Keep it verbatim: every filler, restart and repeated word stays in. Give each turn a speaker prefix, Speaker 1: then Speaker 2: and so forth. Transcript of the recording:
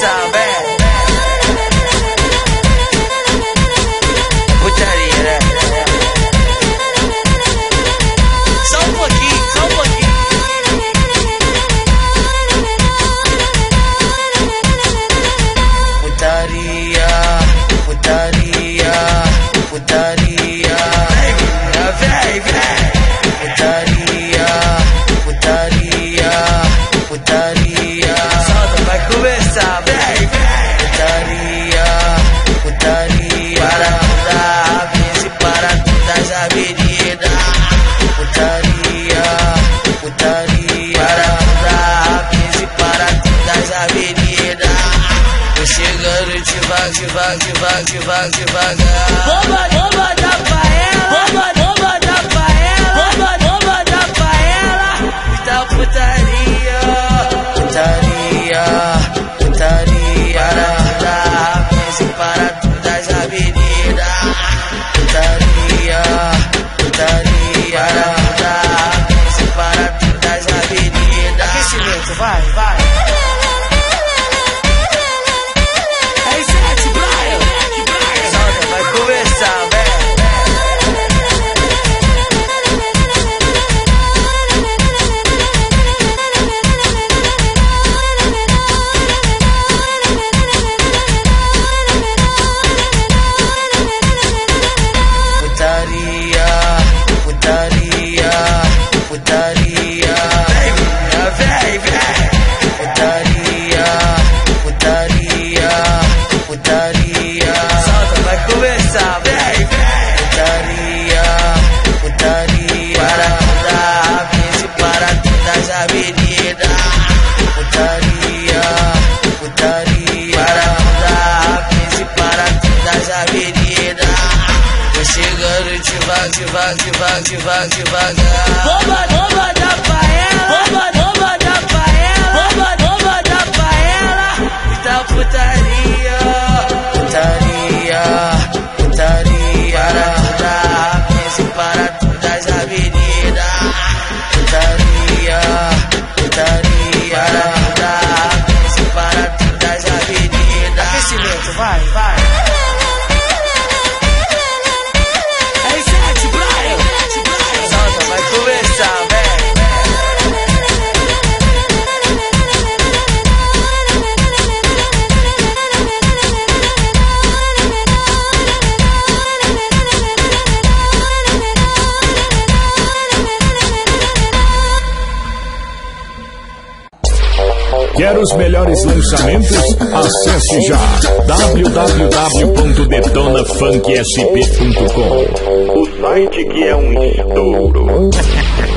Speaker 1: começar, velho. Putaria, né? Só um pouquinho, só um pouquinho. Putaria, putaria, putaria. Vem, vem. Putaria, putaria, putaria. Solta, vai começar, vem, vem. Putaria, putaria. Para mudar a vez e para todas as avenidas. Putaria, putaria. Para mudar a vez e para todas as avenidas. Tô chegando devagar, devagar, devagar, devagar, devagar. Bomba, bomba da paella. Bomba, bomba da paella. Bomba, bomba da paella. Muita putaria, putaria, putaria. Para mudar a vez e para todas as avenidas. Putaria, putaria. Para mudar a vez e para todas as avenidas. Aquecimento, vai, vai. Putaria, vem, vem. Putaria, putaria, putaria. Solta, vai começar, vem, vem. Putaria, putaria. Para mudar a vez e para todas as avenidas. Putaria, putaria. Para mudar a vez e para todas as avenidas. Tô chegando devagar, devagar, devagar, devagar, devagar. Bomba, bomba da paella. Bomba, bomba da paella. Bomba, bomba da paella. Muita putaria, putaria, putaria. Para mudar a vez e para todas as avenidas. Putaria, putaria. Para mudar a vez e para todas as avenidas. Aquecimento, vai, vai.
Speaker 2: Quer os melhores lançamentos? Acesse já w w w ponto detona funk s p ponto com, o site que é um estouro.